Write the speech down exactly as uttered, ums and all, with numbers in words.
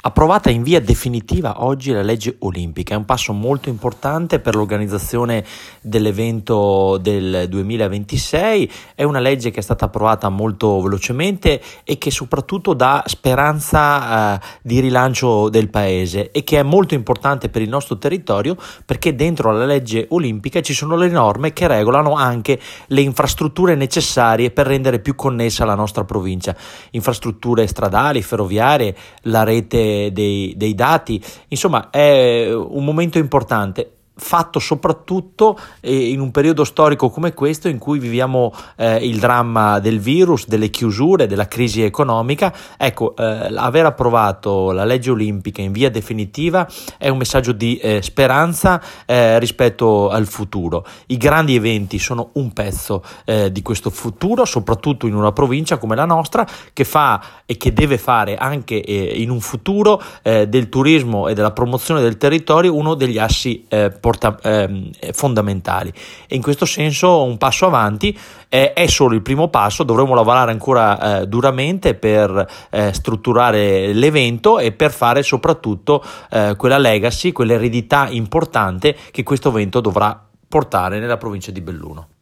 Approvata in via definitiva oggi la legge olimpica, è un passo molto importante per l'organizzazione dell'evento del duemilaventisei, è una legge che è stata approvata molto velocemente e che soprattutto dà speranza eh, di rilancio del paese e che è molto importante per il nostro territorio perché dentro la legge olimpica ci sono le norme che regolano anche le infrastrutture necessarie per rendere più connessa la nostra provincia, infrastrutture stradali, ferroviarie, la rete Dei, dei dati, insomma è un momento importante fatto soprattutto eh, in un periodo storico come questo in cui viviamo eh, il dramma del virus, delle chiusure, della crisi economica. Ecco, eh, aver approvato la legge olimpica in via definitiva è un messaggio di eh, speranza eh, rispetto al futuro. I grandi eventi sono un pezzo eh, di questo futuro, soprattutto in una provincia come la nostra che fa e che deve fare anche eh, in un futuro eh, del turismo e della promozione del territorio uno degli assi eh, Porta, eh, fondamentali, e in questo senso un passo avanti eh, è solo il primo passo. Dovremo lavorare ancora eh, duramente per eh, strutturare l'evento e per fare soprattutto eh, quella legacy, quell'eredità importante che questo evento dovrà portare nella provincia di Belluno.